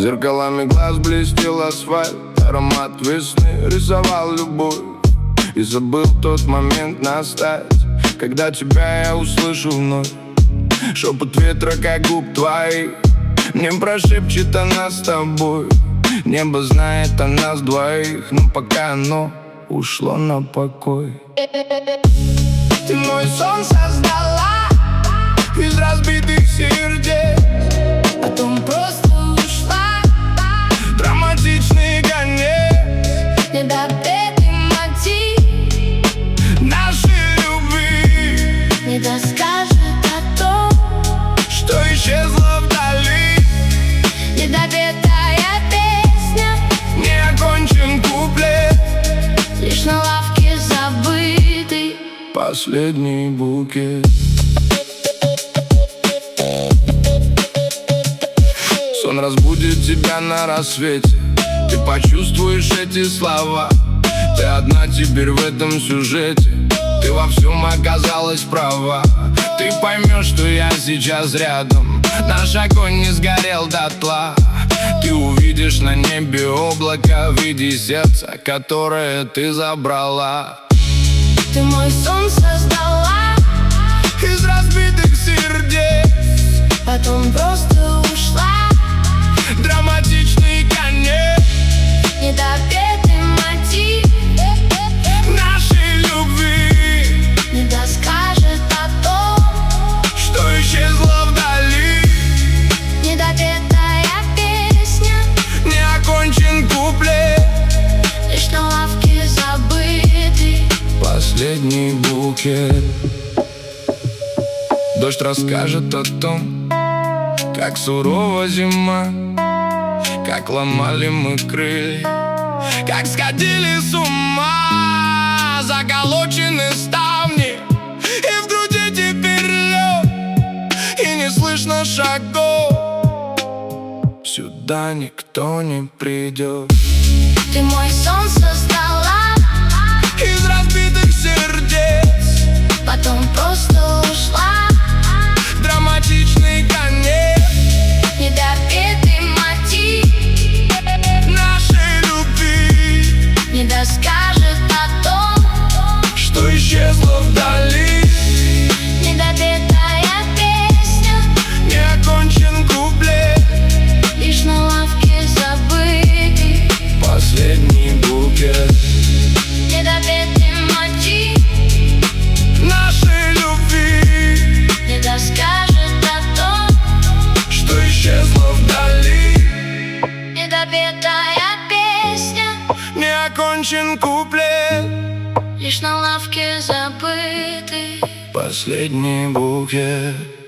Зеркалами глаз блестел асфальт, аромат весны рисовал любовь. И забыл тот момент настать, когда тебя я услышу вновь. Шепот ветра, как губ твоих, мне прошепчет о нас с тобой. Небо знает о нас двоих, но пока оно ушло на покой. Ты мой сон создала из разбитых сердец, потом просто ушла. Драматичный конец, недопетый мотив нашей любви не доскажет о том, что исчезло вдали. недопетая песня, Не окончен куплет, лишь на лавке забытый последний букет. Сон разбудит тебя на рассвете, ты почувствуешь эти слова. Ты одна теперь в этом сюжете, ты во всем оказалась права. Ты поймешь, что я сейчас рядом, наш огонь не сгорел дотла. Ты увидишь на небе облако в виде сердца, которое ты забрала. Ты мой сон создала Из разбитых сердец, потом просто ушла. драматичный конец Недопетый мотив нашей любви, не доскажет о том, что исчезло вдали. недопетая песня, Не окончен куплет, лишь на лавке забытый последний букет. Дождь расскажет о том, как сурова зима, как ломали мы крылья, как сходили с ума заколочены ставни. И в груди теперь лед, и не слышно шагов. Сюда никто не придет. Ты мой сон создала, Из разбитых сердец, потом просто ушла. драматичный конец Недопетый мотив нашей любви, не доскажет о том, что исчезло вдали. недопетая песня, Не окончен куплет, лишь на лавке забытый последний букет недопетый мотив нашей любви, не доскажет о том, что исчезло вдали. недопетая песня, Не окончен куплет, лишь на лавке забытый последний букет.